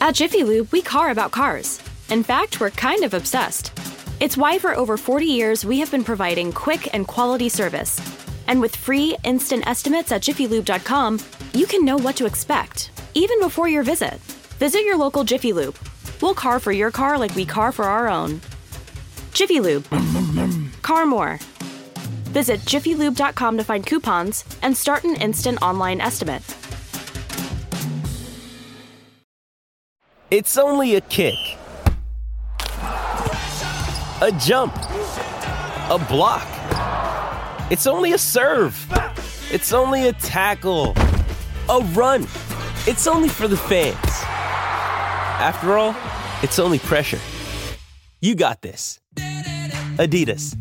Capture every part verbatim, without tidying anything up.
At Jiffy Lube, we car about cars. In fact, we're kind of obsessed. It's why for over forty years, we have been providing quick and quality service. And with free, instant estimates at jiffy lube dot com, you can know what to expect, even before your visit. Visit your local Jiffy Lube. We'll car for your car like we car for our own. Jiffy Lube. Car more. Visit jiffy lube dot com to find coupons and start an instant online estimate. It's only a kick, a jump, a block. It's only a serve. It's only a tackle, a run. It's only for the fans. After all, it's only pressure. You got this. Adidas.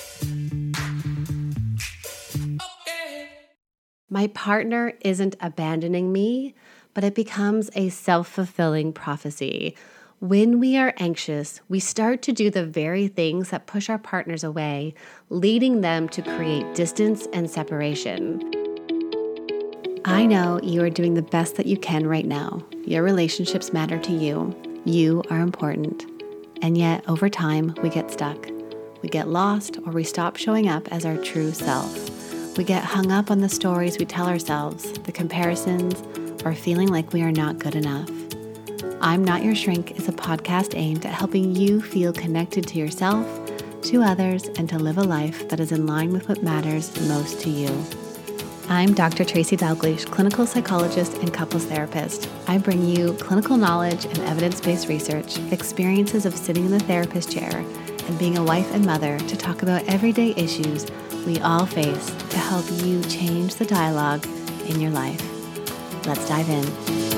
My partner isn't abandoning me, but it becomes a self-fulfilling prophecy. When we are anxious, we start to do the very things that push our partners away, leading them to create distance and separation. I know you are doing the best that you can right now. Your relationships matter to you. You are important. And yet, over time, we get stuck. We get lost, or we stop showing up as our true self. We get hung up on the stories we tell ourselves, the comparisons, or feeling like we are not good enough. I'm Not Your Shrink is a podcast aimed at helping you feel connected to yourself, to others, and to live a life that is in line with what matters most to you. I'm Doctor Tracy Dalglish, clinical psychologist and couples therapist. I bring you clinical knowledge and evidence-based research, experiences of sitting in the therapist chair, and being a wife and mother to talk about everyday issues we all face to help you change the dialogue in your life. Let's dive in.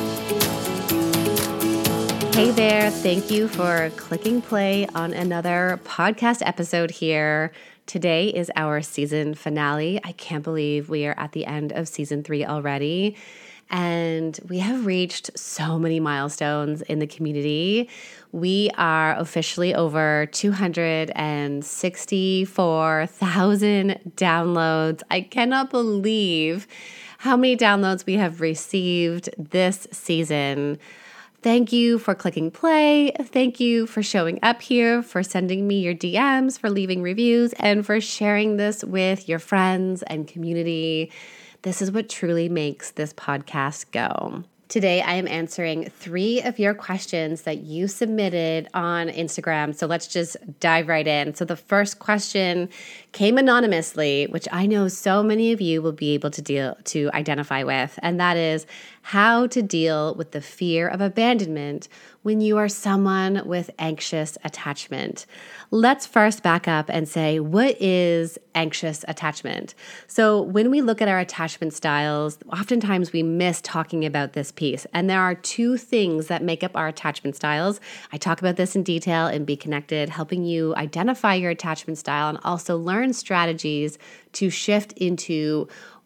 Hey there, thank you for clicking play on another podcast episode here. Today is our season finale. I can't believe we are at the end of season three already. And we have reached so many milestones in the community. We are officially over two hundred sixty-four thousand downloads. I cannot believe how many downloads we have received this season. Thank you for clicking play. Thank you for showing up here, for sending me your D Ms, for leaving reviews, and for sharing this with your friends and community. This is what truly makes this podcast go. Today, I am answering three of your questions that you submitted on Instagram. So let's just dive right in. So the first question came anonymously, which I know so many of you will be able to deal to identify with, and that is how to deal with the fear of abandonment when you are someone with anxious attachment. Let's first back up and say, what is anxious attachment? So when we look at our attachment styles, oftentimes we miss talking about this piece. And there are two things that make up our attachment styles. I talk about this in detail in Be Connected, helping you identify your attachment style and also learn strategies to shift into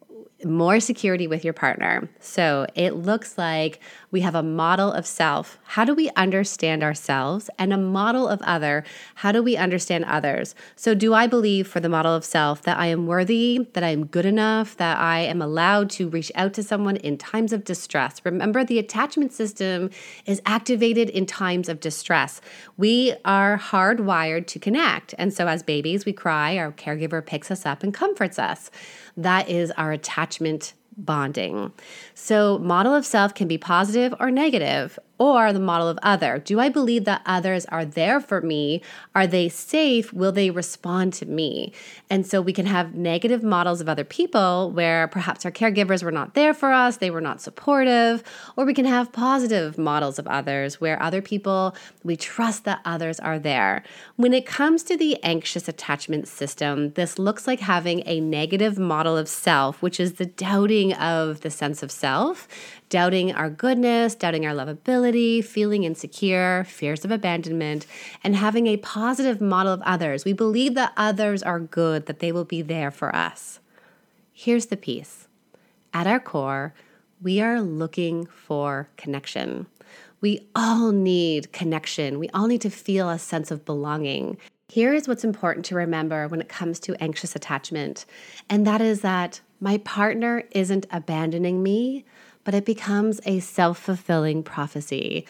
more security with your partner. So it looks like we have a model of self. How do we understand ourselves? And a model of other. How do we understand others? So do I believe for the model of self that I am worthy, that I am good enough, that I am allowed to reach out to someone in times of distress? Remember, the attachment system is activated in times of distress. We are hardwired to connect. And so as babies, we cry, our caregiver picks us up and comforts us. That is our attachment bonding. So model of self can be positive or negative, or the model of other. Do I believe that others are there for me? Are they safe? Will they respond to me? And so we can have negative models of other people where perhaps our caregivers were not there for us, they were not supportive, or we can have positive models of others where other people, we trust that others are there. When it comes to the anxious attachment system, this looks like having a negative model of self, which is the doubting of the sense of self, doubting our goodness, doubting our lovability, feeling insecure, fears of abandonment, and having a positive model of others. We believe that others are good, that they will be there for us. Here's the piece. At our core, we are looking for connection. We all need connection. We all need to feel a sense of belonging. Here is what's important to remember when it comes to anxious attachment, and that is that my partner isn't abandoning me, but it becomes a self-fulfilling prophecy.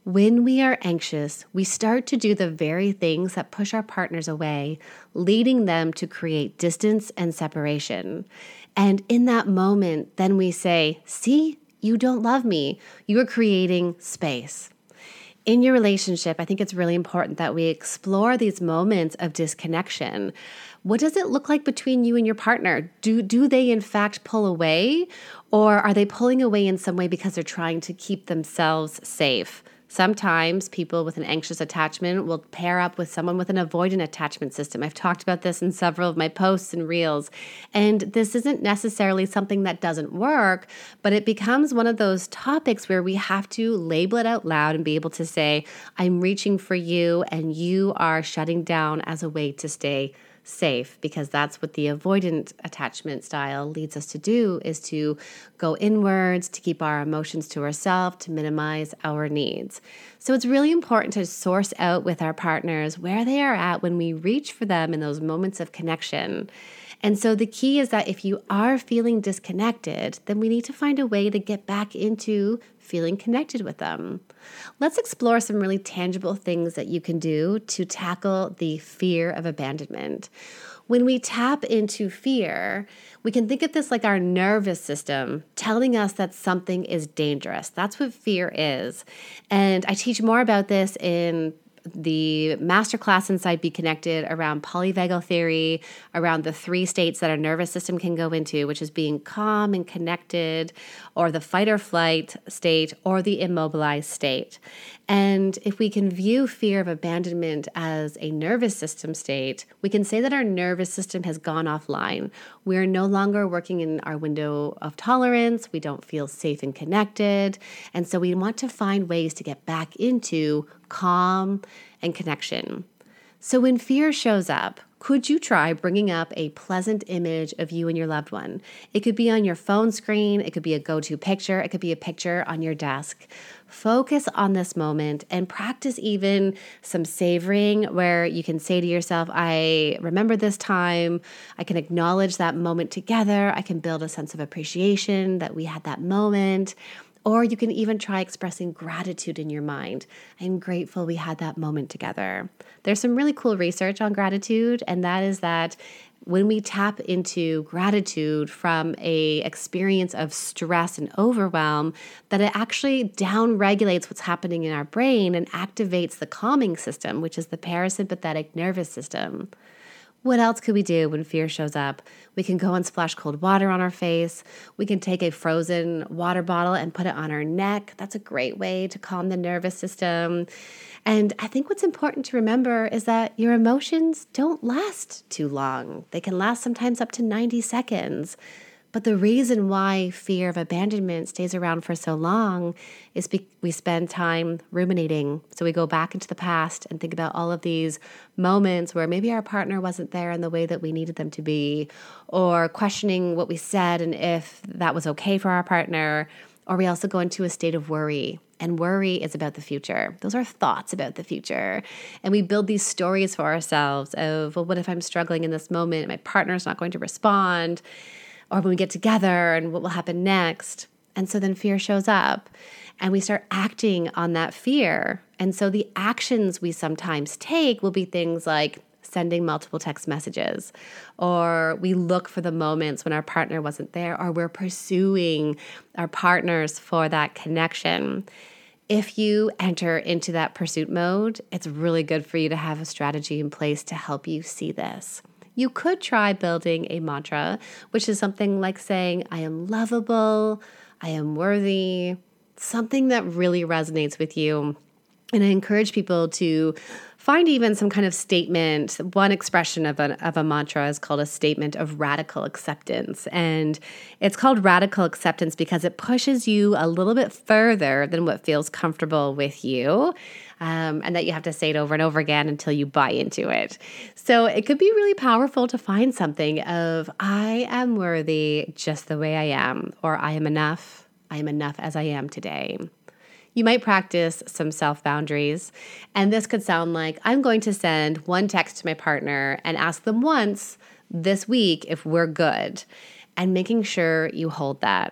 When we are anxious, we start to do the very things that push our partners away, leading them to create distance and separation. And in that moment, then we say, see, you don't love me. You are creating space. In your relationship, I think it's really important that we explore these moments of disconnection. What does it look like between you and your partner? Do, do they in fact pull away, or are they pulling away in some way because they're trying to keep themselves safe? Sometimes people with an anxious attachment will pair up with someone with an avoidant attachment system. I've talked about this in several of my posts and reels. And this isn't necessarily something that doesn't work, but it becomes one of those topics where we have to label it out loud and be able to say, I'm reaching for you and you are shutting down as a way to stay safe, because that's what the avoidant attachment style leads us to do, is to go inwards, to keep our emotions to ourselves, to minimize our needs. So it's really important to source out with our partners where they are at when we reach for them in those moments of connection. And so the key is that if you are feeling disconnected, then we need to find a way to get back into feeling connected with them. Let's explore some really tangible things that you can do to tackle the fear of abandonment. When we tap into fear, we can think of this like our nervous system telling us that something is dangerous. That's what fear is. And I teach more about this in the masterclass inside Be Connected around polyvagal theory, around the three states that our nervous system can go into, which is being calm and connected, or the fight or flight state, or the immobilized state. And if we can view fear of abandonment as a nervous system state, we can say that our nervous system has gone offline. We are no longer working in our window of tolerance. We don't feel safe and connected. And so we want to find ways to get back into calm and connection. So when fear shows up, could you try bringing up a pleasant image of you and your loved one? It could be on your phone screen. It could be a go-to picture. It could be a picture on your desk. Focus on this moment and practice even some savoring where you can say to yourself, I remember this time. I can acknowledge that moment together. I can build a sense of appreciation that we had that moment. Or you can even try expressing gratitude in your mind. I'm grateful we had that moment together. There's some really cool research on gratitude, and that is that when we tap into gratitude from a experience of stress and overwhelm, that it actually down-regulates what's happening in our brain and activates the calming system, which is the parasympathetic nervous system. What else could we do when fear shows up? We can go and splash cold water on our face. We can take a frozen water bottle and put it on our neck. That's a great way to calm the nervous system. And I think what's important to remember is that your emotions don't last too long. They can last sometimes up to ninety seconds. But the reason why fear of abandonment stays around for so long is be- we spend time ruminating. So we go back into the past and think about all of these moments where maybe our partner wasn't there in the way that we needed them to be, or questioning what we said and if that was okay for our partner. Or we also go into a state of worry. And worry is about the future. Those are thoughts about the future. And we build these stories for ourselves of, well, what if I'm struggling in this moment and my partner's not going to respond? Or when we get together and what will happen next. And so then fear shows up and we start acting on that fear. And so the actions we sometimes take will be things like sending multiple text messages, or we look for the moments when our partner wasn't there, or we're pursuing our partners for that connection. If you enter into that pursuit mode, it's really good for you to have a strategy in place to help you see this. You could try building a mantra, which is something like saying, I am lovable, I am worthy, something that really resonates with you. And I encourage people to find even some kind of statement. One expression of a, of a mantra is called a statement of radical acceptance. And it's called radical acceptance because it pushes you a little bit further than what feels comfortable with you. Um, and that you have to say it over and over again until you buy into it. So it could be really powerful to find something of, I am worthy just the way I am, or I am enough, I am enough as I am today. You might practice some self-boundaries, and this could sound like, I'm going to send one text to my partner and ask them once this week if we're good, and making sure you hold that.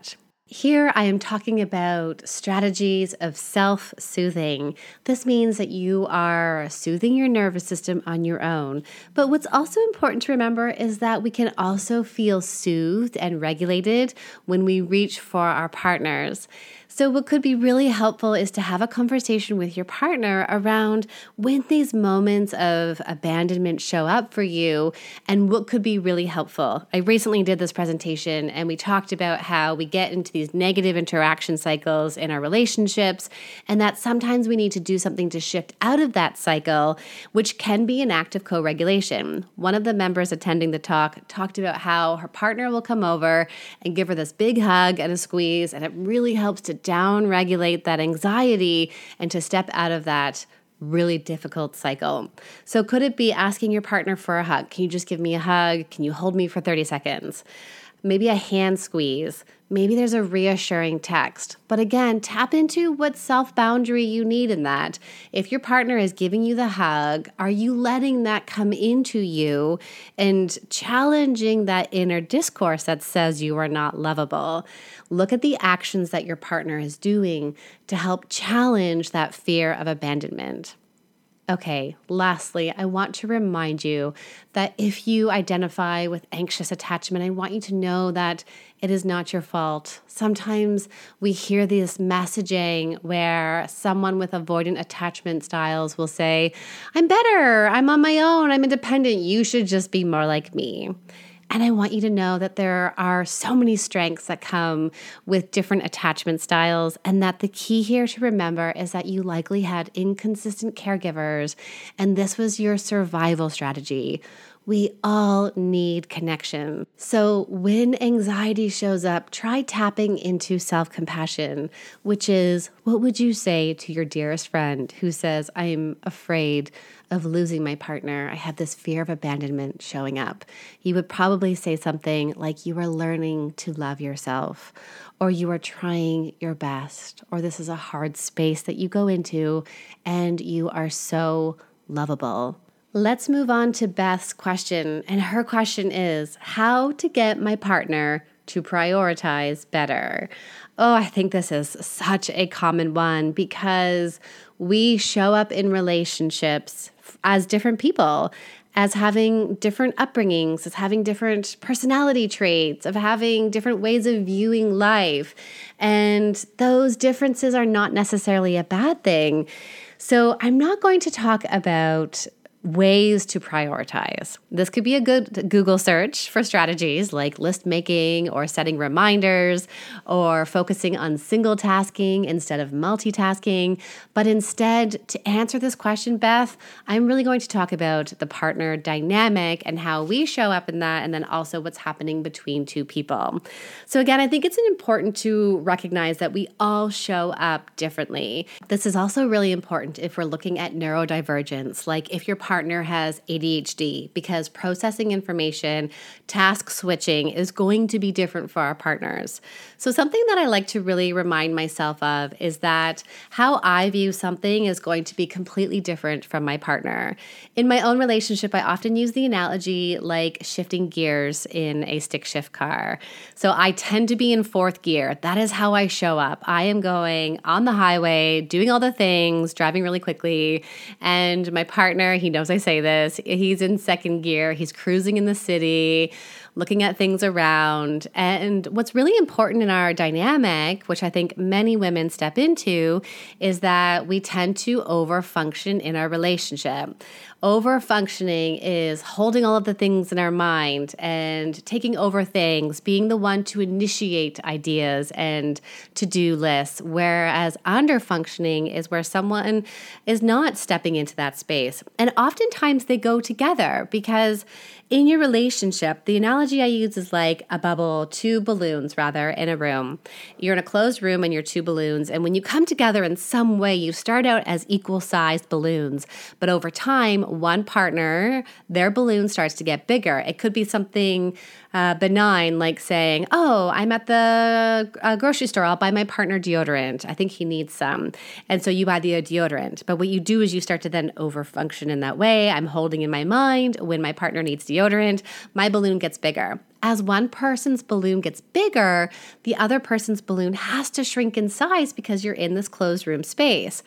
Here I am talking about strategies of self-soothing. This means that you are soothing your nervous system on your own. But what's also important to remember is that we can also feel soothed and regulated when we reach for our partners. So what could be really helpful is to have a conversation with your partner around when these moments of abandonment show up for you and what could be really helpful. I recently did this presentation and we talked about how we get into these negative interaction cycles in our relationships and that sometimes we need to do something to shift out of that cycle, which can be an act of co-regulation. One of the members attending the talk talked about how her partner will come over and give her this big hug and a squeeze, and it really helps to down-regulate that anxiety and to step out of that really difficult cycle. So could it be asking your partner for a hug? Can you just give me a hug? Can you hold me for thirty seconds? Maybe a hand squeeze. Maybe there's a reassuring text. But again, tap into what self-boundary you need in that. If your partner is giving you the hug, are you letting that come into you and challenging that inner discourse that says you are not lovable? Look at the actions that your partner is doing to help challenge that fear of abandonment. Okay, lastly, I want to remind you that if you identify with anxious attachment, I want you to know that it is not your fault. Sometimes we hear this messaging where someone with avoidant attachment styles will say, I'm better, I'm on my own, I'm independent, you should just be more like me. And I want you to know that there are so many strengths that come with different attachment styles, and that the key here to remember is that you likely had inconsistent caregivers, and this was your survival strategy. We all need connection. So when anxiety shows up, try tapping into self-compassion, which is, what would you say to your dearest friend who says, I'm afraid of losing my partner? I have this fear of abandonment showing up. You would probably say something like, you are learning to love yourself, or you are trying your best, or this is a hard space that you go into and you are so lovable. Let's move on to Beth's question. And her question is, how to get my partner to prioritize better? Oh, I think this is such a common one because we show up in relationships as different people, as having different upbringings, as having different personality traits, of having different ways of viewing life. And those differences are not necessarily a bad thing. So I'm not going to talk about ways to prioritize. This could be a good Google search for strategies like list making or setting reminders or focusing on single tasking instead of multitasking. But instead, to answer this question, Beth, I'm really going to talk about the partner dynamic and how we show up in that, and then also what's happening between two people. So again, I think it's important to recognize that we all show up differently. This is also really important if we're looking at neurodivergence, like if your partner partner has A D H D, because processing information, task switching is going to be different for our partners. So something that I like to really remind myself of is that how I view something is going to be completely different from my partner. In my own relationship, I often use the analogy like shifting gears in a stick shift car. So I tend to be in fourth gear. That is how I show up. I am going on the highway, doing all the things, driving really quickly, and my partner, he knows I say this, he's in second gear. He's cruising in the city, looking at things around. And what's really important in our dynamic, which I think many women step into, is that we tend to overfunction in our relationship. Overfunctioning is holding all of the things in our mind and taking over things, being the one to initiate ideas and to-do lists, whereas underfunctioning is where someone is not stepping into that space. And oftentimes they go together because in your relationship, the analogy I use is like a bubble, two balloons rather, in a room. You're in a closed room and you're two balloons. And when you come together in some way, you start out as equal-sized balloons. But over time, one partner, their balloon starts to get bigger. It could be something uh, benign, like saying, oh, I'm at the uh, grocery store, I'll buy my partner deodorant. I think he needs some. And so you buy the deodorant. But what you do is you start to then overfunction in that way. I'm holding in my mind when my partner needs deodorant, my balloon gets bigger. As one person's balloon gets bigger, the other person's balloon has to shrink in size because you're in this closed room space.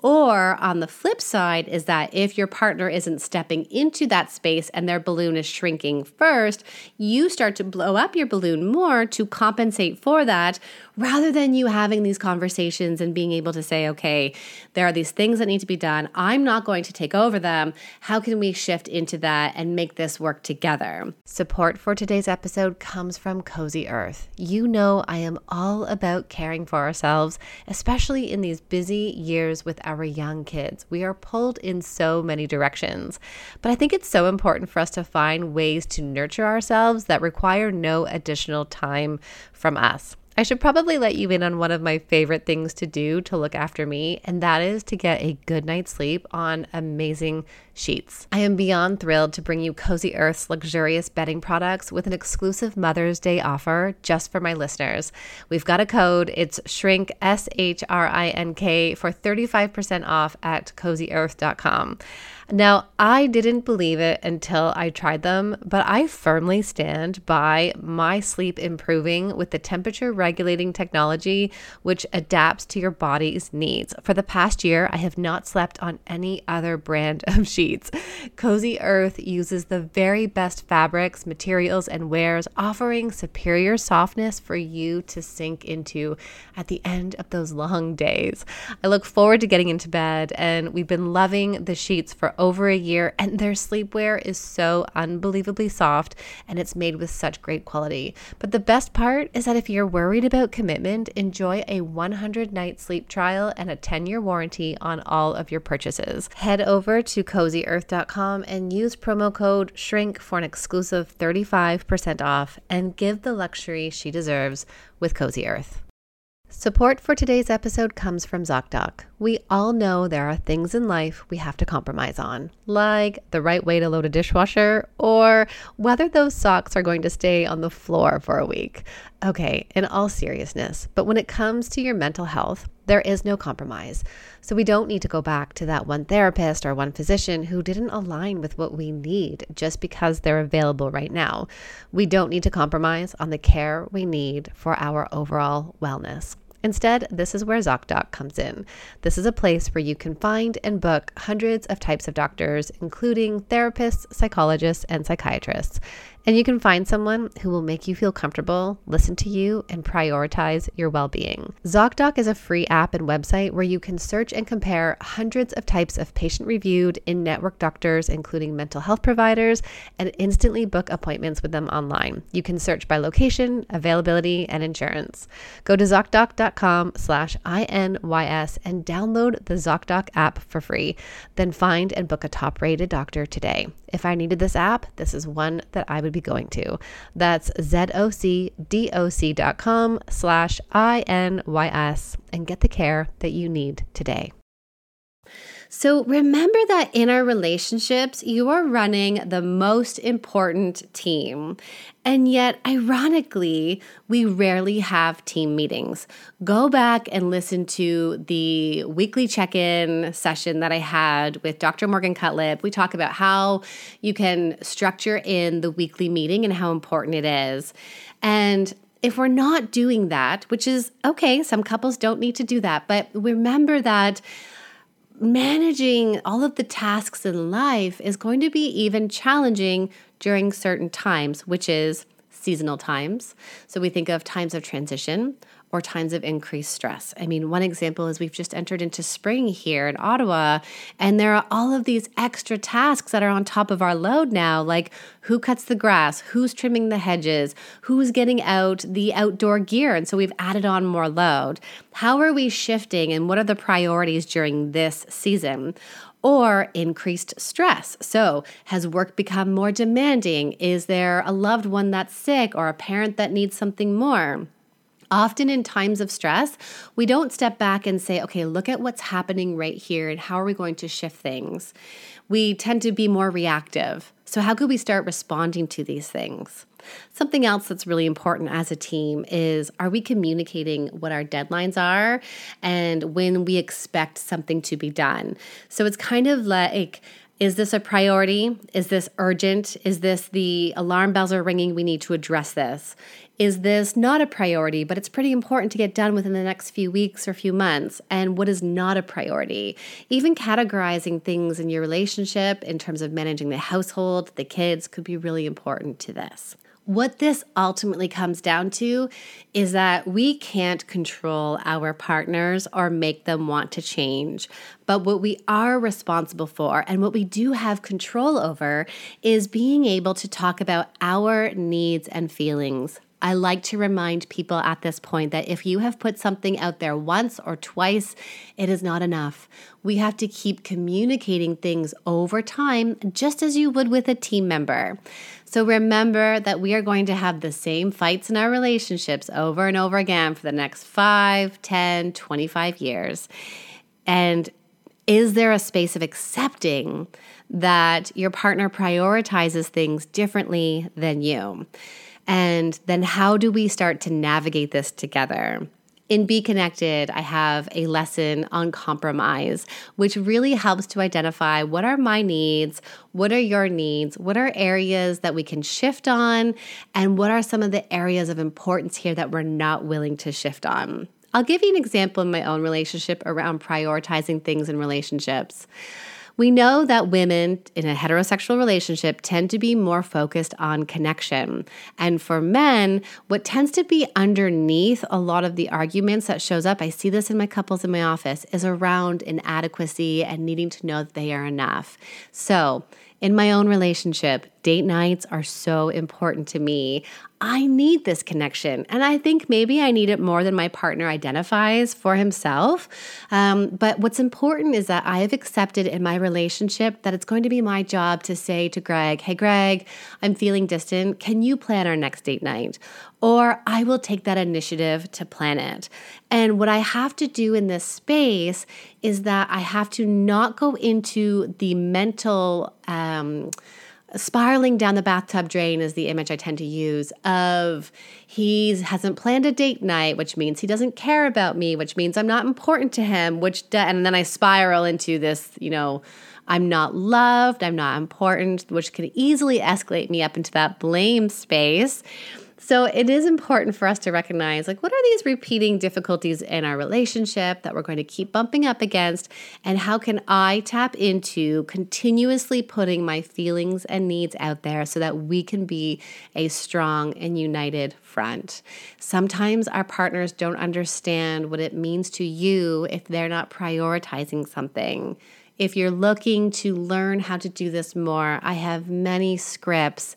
Or on the flip side is that if your partner isn't stepping into that space and their balloon is shrinking first, you start to blow up your balloon more to compensate for that, rather than you having these conversations and being able to say, okay, there are these things that need to be done. I'm not going to take over them. How can we shift into that and make this work together? Support for today's episode comes from Cozy Earth. You know I am all about caring for ourselves, especially in these busy years with our young kids. We are pulled in so many directions. But I think it's so important for us to find ways to nurture ourselves that require no additional time from us. I should probably let you in on one of my favorite things to do to look after me, and that is to get a good night's sleep on amazing sheets. I am beyond thrilled to bring you Cozy Earth's luxurious bedding products with an exclusive Mother's Day offer just for my listeners. We've got a code. It's SHRINK, S H R I N K, for thirty-five percent off at cozy earth dot com. Now, I didn't believe it until I tried them, but I firmly stand by my sleep improving with the temperature regulating technology, which adapts to your body's needs. For the past year, I have not slept on any other brand of sheets. Cozy Earth uses the very best fabrics, materials, and wears, offering superior softness for you to sink into at the end of those long days. I look forward to getting into bed, and we've been loving the sheets for over a year, and their sleepwear is so unbelievably soft, and it's made with such great quality. But the best part is that if you're worried about commitment, enjoy a one hundred night sleep trial and a ten year warranty on all of your purchases. Head over to cozy earth dot com and use promo code SHRINK for an exclusive thirty-five percent off, and give the luxury she deserves with Cozy Earth. Support for today's episode comes from ZocDoc. We all know there are things in life we have to compromise on, like the right way to load a dishwasher or whether those socks are going to stay on the floor for a week. Okay, in all seriousness, but when it comes to your mental health, there is no compromise. So we don't need to go back to that one therapist or one physician who didn't align with what we need just because they're available right now. We don't need to compromise on the care we need for our overall wellness. Instead, this is where ZocDoc comes in. This is a place where you can find and book hundreds of types of doctors, including therapists, psychologists, and psychiatrists. And you can find someone who will make you feel comfortable, listen to you, and prioritize your well-being. ZocDoc is a free app and website where you can search and compare hundreds of types of patient-reviewed in-network doctors, including mental health providers, and instantly book appointments with them online. You can search by location, availability, and insurance. Go to ZocDoc.com slash INYS and download the ZocDoc app for free. Then find and book a top-rated doctor today. If I needed this app, this is one that I would be going to. That's zocdoc.com slash INYS and get the care that you need today. So remember that in our relationships, you are running the most important team. And yet, ironically, we rarely have team meetings. Go back and listen to the weekly check-in session that I had with Doctor Morgan Cutlip. We talk about how you can structure in the weekly meeting and how important it is. And if we're not doing that, which is okay, some couples don't need to do that, but remember that managing all of the tasks in life is going to be even challenging during certain times, which is seasonal times. So we think of times of transition or times of increased stress. I mean, one example is we've just entered into spring here in Ottawa, and there are all of these extra tasks that are on top of our load now, like who cuts the grass, who's trimming the hedges, who's getting out the outdoor gear. And so we've added on more load. How are we shifting, and what are the priorities during this season? Or increased stress. So has work become more demanding? Is there a loved one that's sick or a parent that needs something more? Often in times of stress, we don't step back and say, okay, look at what's happening right here and how are we going to shift things? We tend to be more reactive. So how could we start responding to these things? Something else that's really important as a team is, are we communicating what our deadlines are and when we expect something to be done? So it's kind of like, is this a priority? Is this urgent? Is this the alarm bells are ringing? We need to address this. Is this not a priority, but it's pretty important to get done within the next few weeks or few months? And what is not a priority? Even categorizing things in your relationship in terms of managing the household, the kids, could be really important to this. What this ultimately comes down to is that we can't control our partners or make them want to change. But what we are responsible for and what we do have control over is being able to talk about our needs and feelings. I like to remind people at this point that if you have put something out there once or twice, it is not enough. We have to keep communicating things over time, just as you would with a team member. So remember that we are going to have the same fights in our relationships over and over again for the next five, ten, twenty-five years. And is there a space of accepting that your partner prioritizes things differently than you? And then how do we start to navigate this together? In Be Connected, I have a lesson on compromise, which really helps to identify what are my needs, what are your needs, what are areas that we can shift on, and what are some of the areas of importance here that we're not willing to shift on. I'll give you an example in my own relationship around prioritizing things in relationships. We know that women in a heterosexual relationship tend to be more focused on connection. And for men, what tends to be underneath a lot of the arguments that shows up, I see this in my couples in my office, is around inadequacy and needing to know that they are enough. So in my own relationship, date nights are so important to me. I need this connection. And I think maybe I need it more than my partner identifies for himself. Um, but what's important is that I have accepted in my relationship that it's going to be my job to say to Greg, hey, Greg, I'm feeling distant. Can you plan our next date night? Or I will take that initiative to plan it. And what I have to do in this space is that I have to not go into the mental um spiraling down the bathtub drain is the image I tend to use of he hasn't planned a date night, which means he doesn't care about me, which means I'm not important to him, which and then I spiral into this, you know, I'm not loved, I'm not important, which can easily escalate me up into that blame space. So it is important for us to recognize, like, what are these repeating difficulties in our relationship that we're going to keep bumping up against? And how can I tap into continuously putting my feelings and needs out there so that we can be a strong and united front? Sometimes our partners don't understand what it means to you if they're not prioritizing something. If you're looking to learn how to do this more, I have many scripts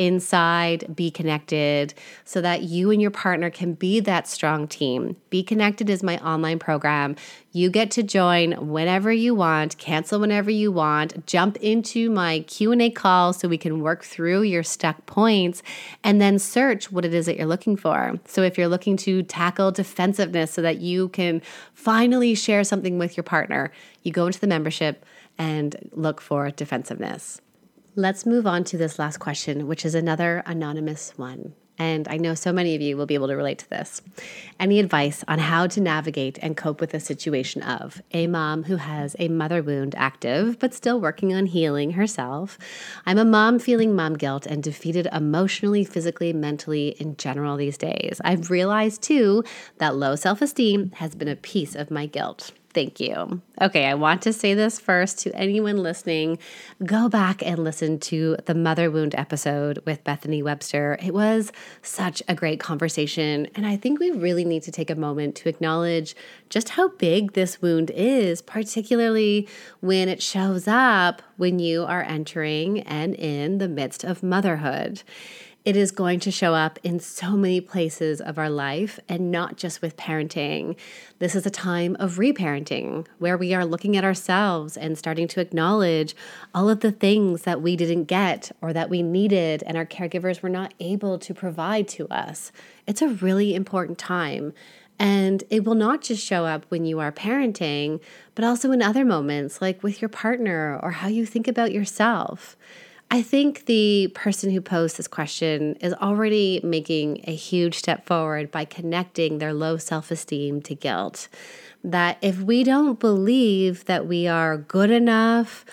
inside Be Connected so that you and your partner can be that strong team. Be Connected is my online program. You get to join whenever you want, cancel whenever you want, jump into my Q and A call so we can work through your stuck points and then search what it is that you're looking for. So if you're looking to tackle defensiveness so that you can finally share something with your partner, you go into the membership and look for defensiveness. Let's move on to this last question, which is another anonymous one. And I know so many of you will be able to relate to this. Any advice on how to navigate and cope with the situation of a mom who has a mother wound active, but still working on healing herself? I'm a mom feeling mom guilt and defeated emotionally, physically, mentally in general these days. I've realized too that low self-esteem has been a piece of my guilt. Thank you. Okay, I want to say this first to anyone listening. Go back and listen to the Mother Wound episode with Bethany Webster. It was such a great conversation, and I think we really need to take a moment to acknowledge just how big this wound is, particularly when it shows up when you are entering and in the midst of motherhood. It is going to show up in so many places of our life and not just with parenting. This is a time of reparenting where we are looking at ourselves and starting to acknowledge all of the things that we didn't get or that we needed and our caregivers were not able to provide to us. It's a really important time. And it will not just show up when you are parenting, but also in other moments, like with your partner or how you think about yourself. I think the person who posed this question is already making a huge step forward by connecting their low self-esteem to guilt. That if we don't believe that we are good enough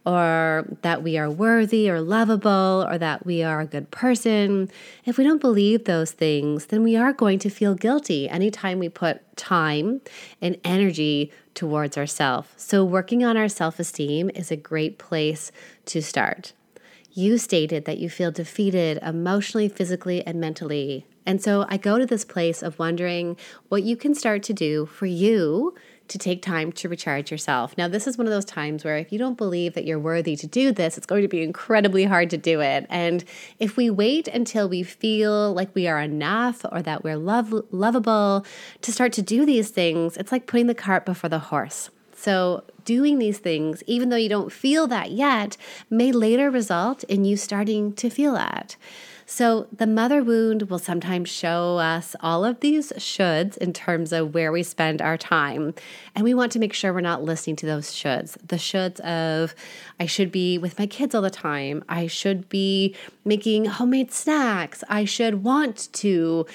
or that we are worthy or lovable or that we are a good person, if we don't believe those things, then we are going to feel guilty anytime we put time and energy towards ourselves. So working on our self-esteem is a great place to start. You stated that you feel defeated emotionally, physically, and mentally. And so I go to this place of wondering what you can start to do for you to take time to recharge yourself. Now, this is one of those times where if you don't believe that you're worthy to do this, it's going to be incredibly hard to do it. And if we wait until we feel like we are enough or that we're love- lovable to start to do these things, it's like putting the cart before the horse. So doing these things, even though you don't feel that yet, may later result in you starting to feel that. So the mother wound will sometimes show us all of these shoulds in terms of where we spend our time. And we want to make sure we're not listening to those shoulds. The shoulds of, I should be with my kids all the time. I should be making homemade snacks. I should want to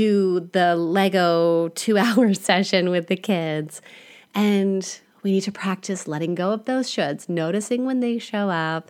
do the Lego two-hour session with the kids. And we need to practice letting go of those shoulds, noticing when they show up,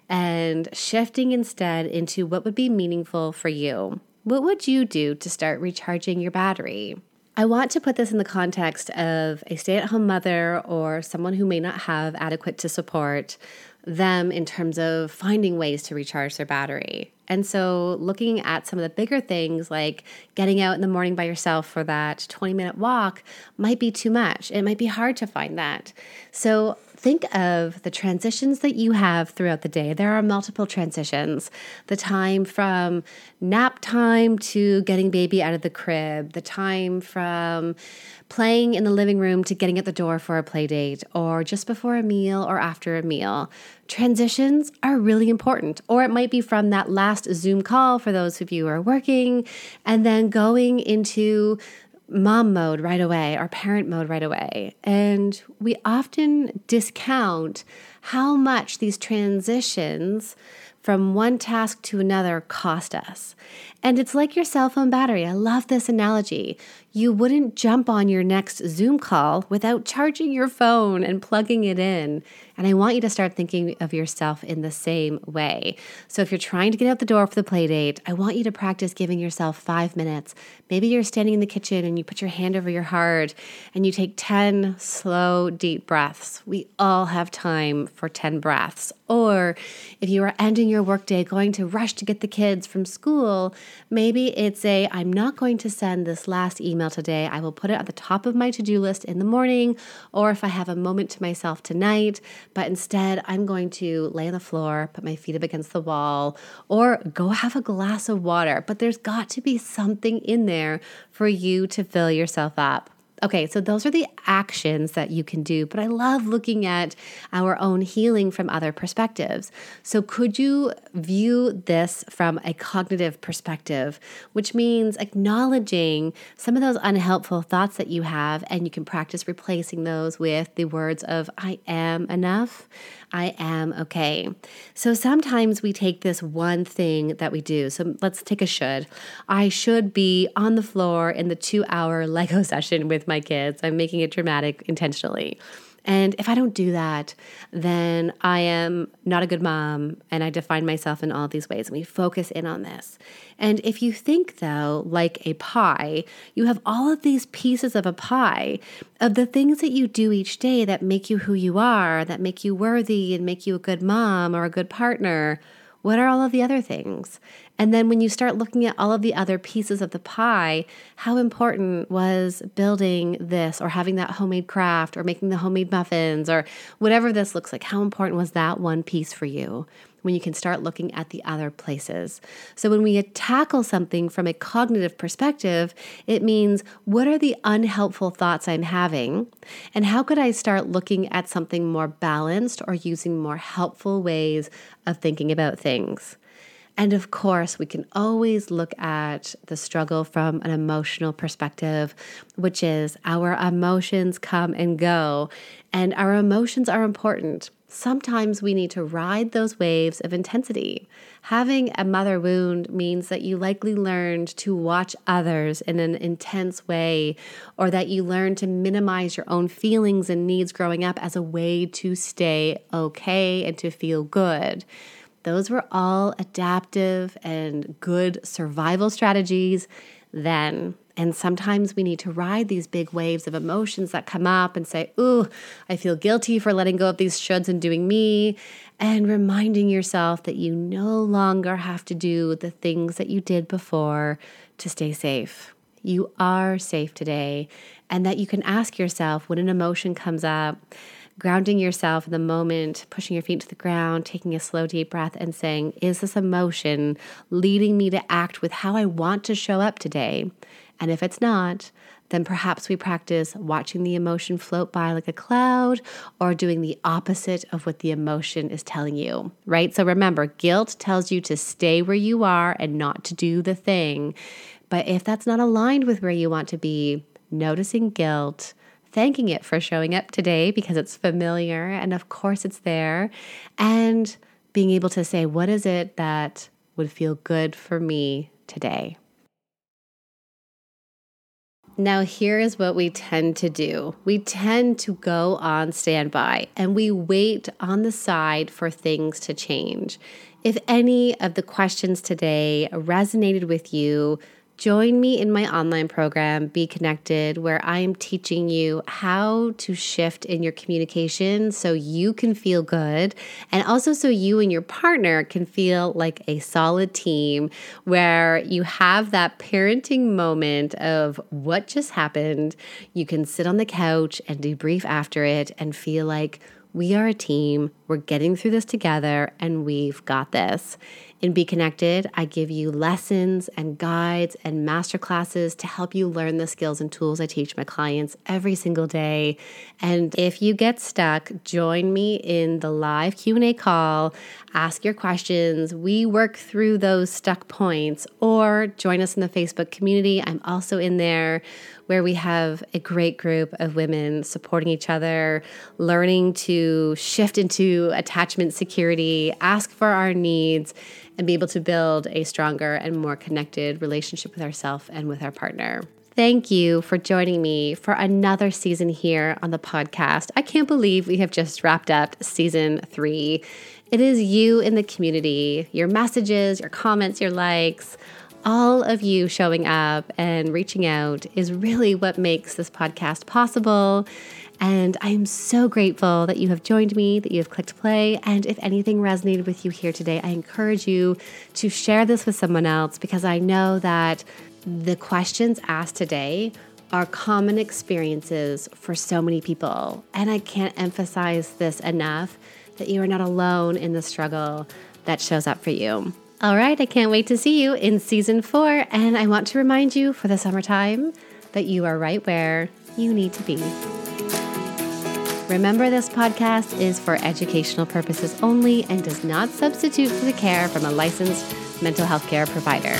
and shifting instead into what would be meaningful for you. What would you do to start recharging your battery? I want to put this in the context of a stay-at-home mother or someone who may not have adequate to support them in terms of finding ways to recharge their battery. And so looking at some of the bigger things like getting out in the morning by yourself for that twenty-minute walk might be too much. It might be hard to find that. So think of the transitions that you have throughout the day. There are multiple transitions. The time from nap time to getting baby out of the crib, the time from playing in the living room to getting at the door for a play date, or just before a meal or after a meal. Transitions are really important. Or it might be from that last Zoom call for those of you who are working, and then going into mom mode right away or parent mode right away. And we often discount how much these transitions from one task to another cost us. And it's like your cell phone battery. I love this analogy. You wouldn't jump on your next Zoom call without charging your phone and plugging it in. And I want you to start thinking of yourself in the same way. So if you're trying to get out the door for the play date, I want you to practice giving yourself five minutes. Maybe you're standing in the kitchen and you put your hand over your heart and you take ten slow, deep breaths. We all have time for ten breaths. Or if you are ending your workday, going to rush to get the kids from school, maybe it's a, I'm not going to send this last email today. I will put it at the top of my to-do list in the morning, or if I have a moment to myself tonight, but instead I'm going to lay on the floor, put my feet up against the wall, or go have a glass of water. But there's got to be something in there for you to fill yourself up. Okay, so those are the actions that you can do, but I love looking at our own healing from other perspectives. So could you view this from a cognitive perspective, which means acknowledging some of those unhelpful thoughts that you have, and you can practice replacing those with the words of, I am enough, I am okay. So sometimes we take this one thing that we do. So let's take a should. I should be on the floor in the two-hour Lego session with my kids. I'm making it dramatic intentionally. And if I don't do that, then I am not a good mom, and I define myself in all these ways. And we focus in on this. And if you think, though, like a pie, you have all of these pieces of a pie of the things that you do each day that make you who you are, that make you worthy and make you a good mom or a good partner. What are all of the other things? And then when you start looking at all of the other pieces of the pie, how important was building this or having that homemade craft or making the homemade muffins or whatever this looks like? How important was that one piece for you? When you can start looking at the other places. So when we tackle something from a cognitive perspective, it means what are the unhelpful thoughts I'm having? And how could I start looking at something more balanced or using more helpful ways of thinking about things? And of course, we can always look at the struggle from an emotional perspective, which is our emotions come and go, and our emotions are important. Sometimes we need to ride those waves of intensity. Having a mother wound means that you likely learned to watch others in an intense way, or that you learned to minimize your own feelings and needs growing up as a way to stay okay and to feel good. Those were all adaptive and good survival strategies then. And sometimes we need to ride these big waves of emotions that come up and say, ooh, I feel guilty for letting go of these shoulds and doing me, and reminding yourself that you no longer have to do the things that you did before to stay safe. You are safe today, and that you can ask yourself when an emotion comes up, grounding yourself in the moment, pushing your feet to the ground, taking a slow, deep breath and saying, is this emotion leading me to act with how I want to show up today? And if it's not, then perhaps we practice watching the emotion float by like a cloud or doing the opposite of what the emotion is telling you, right? So remember, guilt tells you to stay where you are and not to do the thing. But if that's not aligned with where you want to be, noticing guilt, thanking it for showing up today because it's familiar and of course it's there, and being able to say, what is it that would feel good for me today? Now, here is what we tend to do. We tend to go on standby and we wait on the side for things to change. If any of the questions today resonated with you, join me in my online program, Be Connected, where I am teaching you how to shift in your communication so you can feel good, and also so you and your partner can feel like a solid team, where you have that parenting moment of what just happened. You can sit on the couch and debrief after it and feel like we are a team, we're getting through this together, and we've got this. In Be Connected, I give you lessons and guides and masterclasses to help you learn the skills and tools I teach my clients every single day. And if you get stuck, join me in the live Q and A call, ask your questions. We work through those stuck points, or join us in the Facebook community. I'm also in there, where we have a great group of women supporting each other, learning to shift into attachment security, ask for our needs, and be able to build a stronger and more connected relationship with ourselves and with our partner. Thank you for joining me for another season here on the podcast. I can't believe we have just wrapped up season three. It is you in the community, your messages, your comments, your likes, all of you showing up and reaching out is really what makes this podcast possible. And I am so grateful that you have joined me, that you have clicked play. And if anything resonated with you here today, I encourage you to share this with someone else, because I know that the questions asked today are common experiences for so many people. And I can't emphasize this enough, that you are not alone in the struggle that shows up for you. All right, I can't wait to see you in season four. And I want to remind you for the summertime that you are right where you need to be. Remember, this podcast is for educational purposes only and does not substitute for the care from a licensed mental health care provider.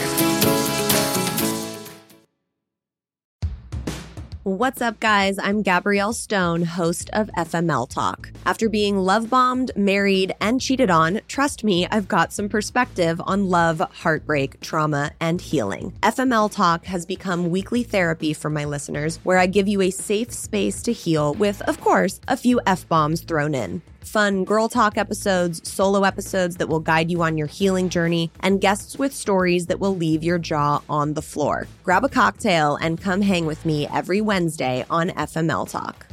What's up, guys? I'm Gabrielle Stone, host of F M L Talk. After being love-bombed, married, and cheated on, trust me, I've got some perspective on love, heartbreak, trauma, and healing. F M L Talk has become weekly therapy for my listeners, where I give you a safe space to heal with, of course, a few F-bombs thrown in. Fun girl talk episodes, solo episodes that will guide you on your healing journey, and guests with stories that will leave your jaw on the floor. Grab a cocktail and come hang with me every Wednesday on F M L Talk.